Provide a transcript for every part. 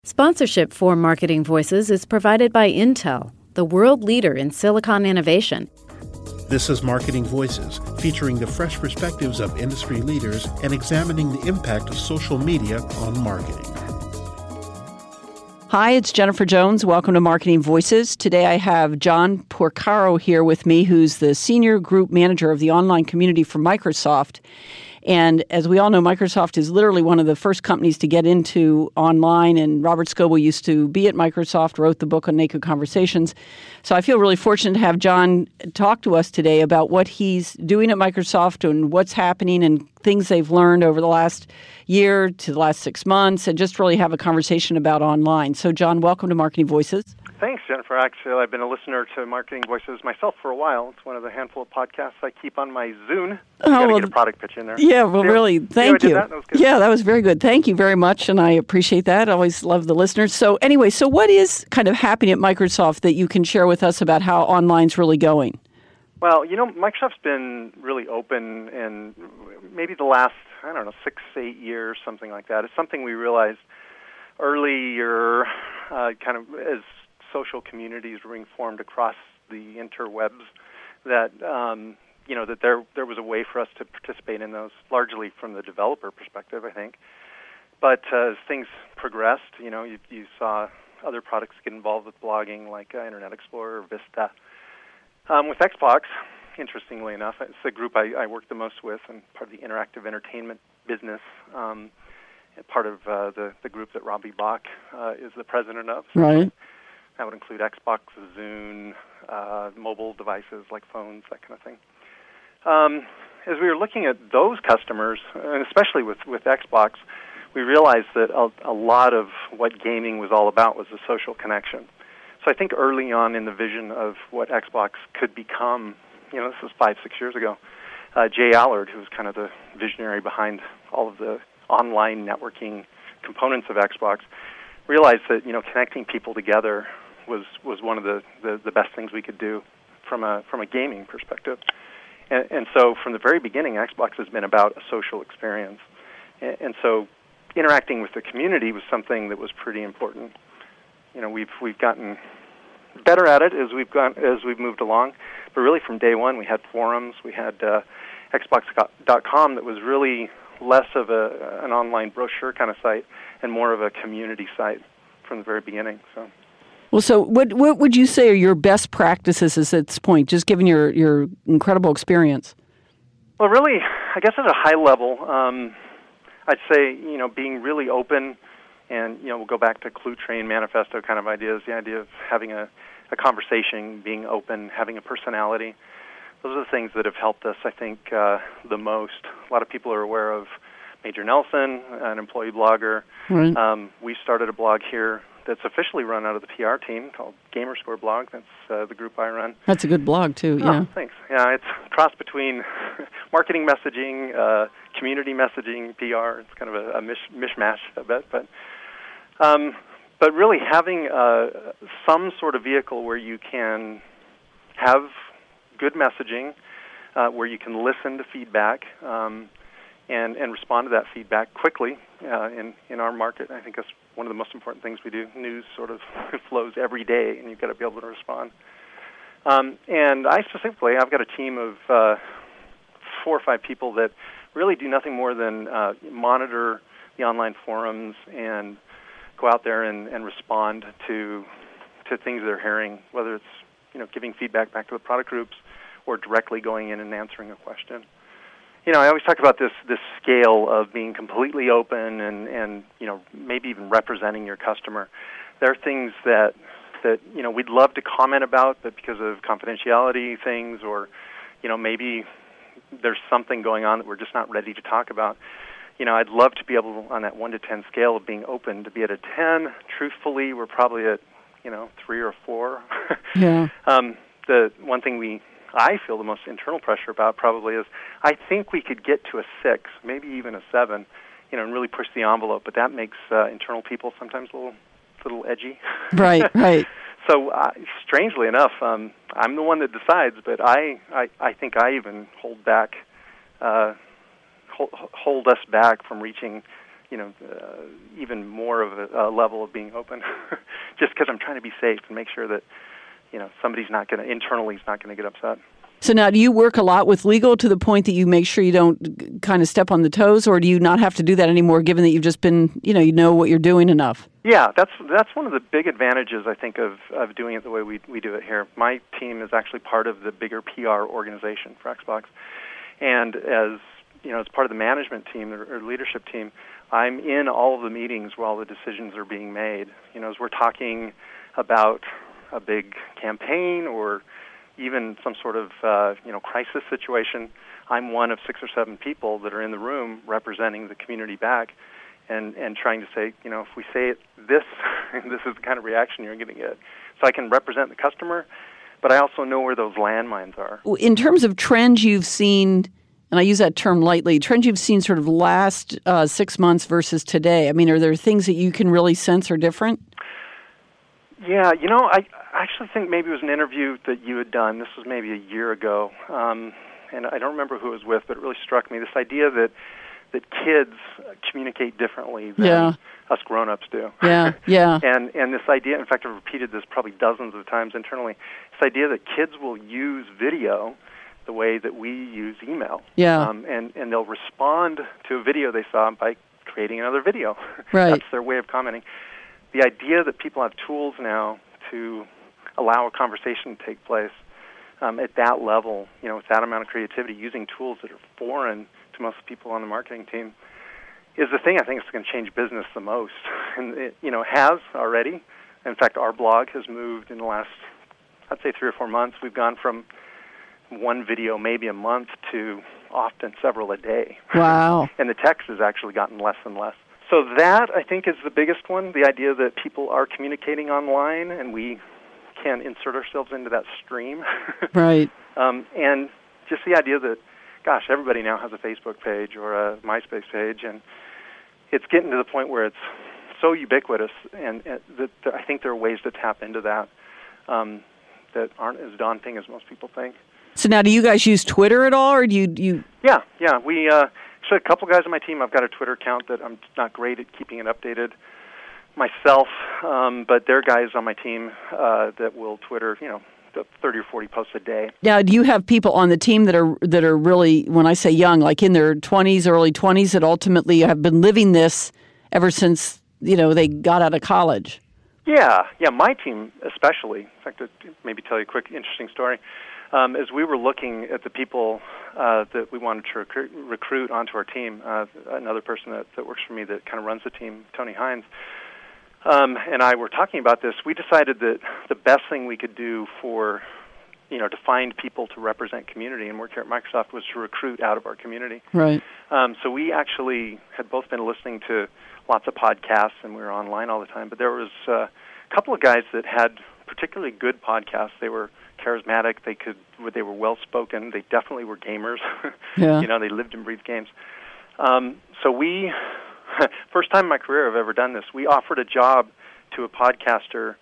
Sponsorship for Marketing Voices is provided by Intel, the world leader in silicon innovation. This is Marketing Voices, featuring the fresh perspectives of industry leaders and examining the impact of social media on marketing. Hi, it's Jennifer Jones. Welcome to Marketing Voices. Today I have John Porcaro here with me, who's the Senior Group Manager of the online community for Microsoft. And as we all know, Microsoft is literally one of the first companies to get into online, and Robert Scoble used to be at Microsoft, wrote the book on Naked Conversations. So I feel really fortunate to have John talk to us today about what he's doing at Microsoft and what's happening and things they've learned over the last year to the last 6 months, and just really have a conversation about online. So John, welcome to Marketing Voices. Thanks, Jennifer. Actually, I've been a listener to Marketing Voices myself for a while. It's one of the handful of podcasts I keep on my Zune. Get a product pitch in there. Yeah, well, really, thank you. That was good. Yeah, that was very good. Thank you very much, and I appreciate that. I always love the listeners. So anyway, so what is kind of happening at Microsoft that you can share with us about how online's really going? Well, Microsoft's been really open in maybe the last, 6 to 8 years, something like that. It's something we realized earlier, kind of as social communities were being formed across the interwebs, that that there was a way for us to participate in those, largely from the developer perspective, I think. But as things progressed, you saw other products get involved with blogging, like Internet Explorer, Vista. With Xbox, interestingly enough, it's the group I work the most with, and part of the interactive entertainment business. Part of the group that Robbie Bach is the president of. So right. That would include Xbox, Zune, mobile devices like phones, that kind of thing. As we were looking at those customers, and especially with Xbox, we realized that a lot of what gaming was all about was the social connection. So I think early on in the vision of what Xbox could become, this was 5-6 years ago, Jay Allard, who was kind of the visionary behind all of the online networking components of Xbox, realized that connecting people together was one of the best things we could do from a gaming perspective. And so from the very beginning, Xbox has been about a social experience. And so interacting with the community was something that was pretty important. We've gotten better at it as we've moved along, but really from day one we had forums, we had Xbox.com that was really less of an online brochure kind of site and more of a community site from the very beginning. So what would you say are your best practices at this point, just given your incredible experience? Well, really, I guess at a high level, I'd say, being really open, and, we'll go back to Clue Train Manifesto kind of ideas, the idea of having a conversation, being open, having a personality. Those are the things that have helped us, I think, the most. A lot of people are aware of Major Nelson, an employee blogger. Right. We started a blog here that's officially run out of the PR team called Gamerscore Blog. That's the group I run. That's a good blog, too, yeah. Oh, thanks. Yeah, it's a cross between marketing messaging, community messaging, PR. It's kind of a mishmash a bit. But really having some sort of vehicle where you can have good messaging, where you can listen to feedback, and respond to that feedback quickly in our market. I think that's one of the most important things we do. News sort of flows every day, and you've got to be able to respond. And I specifically, I've got a team of 4 or 5 people that really do nothing more than monitor the online forums and go out there and respond to things they're hearing, whether it's giving feedback back to the product groups or directly going in and answering a question. I always talk about this scale of being completely open and maybe even representing your customer. There are things that we'd love to comment about, but because of confidentiality things, or maybe there's something going on that we're just not ready to talk about. I'd love to be able, on that 1 to 10 scale of being open, to be at a 10. Truthfully, we're probably at 3 or 4. Yeah. The one thing I feel the most internal pressure about probably is I think we could get to a 6, maybe even a 7, and really push the envelope. But that makes internal people sometimes a little edgy. Right, right. So strangely enough, I'm the one that decides, but I think I even hold us back from reaching even more of a level of being open, just because I'm trying to be safe and make sure that somebody's not going to internally is not going to get upset. So now, do you work a lot with legal to the point that you make sure you don't kind of step on the toes, or do you not have to do that anymore, given that you've just been, you know what you're doing enough? Yeah, that's one of the big advantages, I think, of doing it the way we do it here. My team is actually part of the bigger PR organization for Xbox, and as part of the management team or leadership team, I'm in all of the meetings where all the decisions are being made. As we're talking about a big campaign or even some sort of crisis situation, I'm one of 6 or 7 people that are in the room representing the community back and trying to say, if we say it this is the kind of reaction you're going to get. So I can represent the customer, but I also know where those landmines are. In terms of trends you've seen, and I use that term lightly, trends you've seen sort of last 6 months versus today, I mean, are there things that you can really sense are different? Yeah, I actually think maybe it was an interview that you had done. This was maybe a year ago, and I don't remember who it was with, but it really struck me, this idea that kids communicate differently than us grown-ups do. Yeah. And this idea, in fact, I've repeated this probably dozens of times internally, this idea that kids will use video the way that we use email. Yeah. And they'll respond to a video they saw by creating another video. Right. That's their way of commenting. The idea that people have tools now to allow a conversation to take place at that level, with that amount of creativity, using tools that are foreign to most people on the marketing team, is the thing I think is going to change business the most. And it, has already. In fact, our blog has moved in the last, I'd say 3 or 4 months. We've gone from one video maybe a month to often several a day. Wow. And the text has actually gotten less and less. So that, I think, is the biggest one, the idea that people are communicating online and we can insert ourselves into that stream. Right. And just the idea that, gosh, everybody now has a Facebook page or a MySpace page, and it's getting to the point where it's so ubiquitous, and that I think there are ways to tap into that that aren't as daunting as most people think. So now, do you guys use Twitter at all, or do you? Yeah. We actually, a couple guys on my team. I've got a Twitter account that I'm not great at keeping it updated myself, but there are guys on my team that will Twitter, 30 or 40 posts a day. Now, do you have people on the team that are really, when I say young, like in their 20s, early 20s, that ultimately have been living this ever since they got out of college? Yeah, my team especially. In fact, to maybe tell you a quick, interesting story. As we were looking at the people that we wanted to recruit onto our team, another person that works for me that kind of runs the team, Tony Hines, and I were talking about this, we decided that the best thing we could do for, to find people to represent community and work here at Microsoft was to recruit out of our community. Right. So we actually had both been listening to lots of podcasts, and we were online all the time, but there was a couple of guys that had particularly good podcasts. They were charismatic, they were well-spoken, they definitely were gamers. Yeah. They lived and breathed games. So we, first time in my career I've ever done this, we offered a job to a podcaster.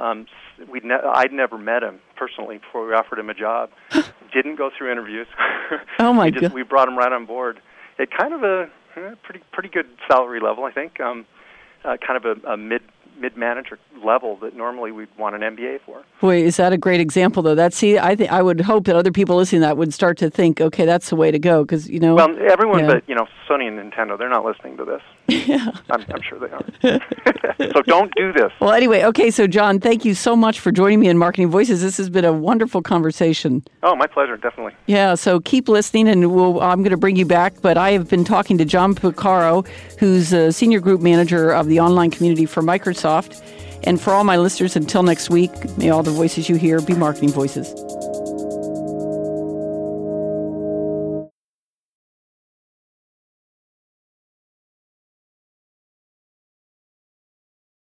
I'd never met him personally before we offered him a job. Didn't go through interviews. Oh my God. We brought him right on board at kind of a pretty good salary level, I think, kind of a mid-manager level that normally we'd want an MBA for. Boy, is that a great example, though? I would hope that other people listening to that would start to think, okay, that's the way to go, because, Well, everyone but, Sony and Nintendo, they're not listening to this. Yeah. I'm sure they are. So don't do this. Well, anyway, okay, so John, thank you so much for joining me in Marketing Voices. This has been a wonderful conversation. Oh, my pleasure, definitely. Yeah, so keep listening, and I'm going to bring you back, but I have been talking to John Porcaro, who's a Senior Group Manager of the online community for Microsoft. And for all my listeners, until next week, may all the voices you hear be marketing voices.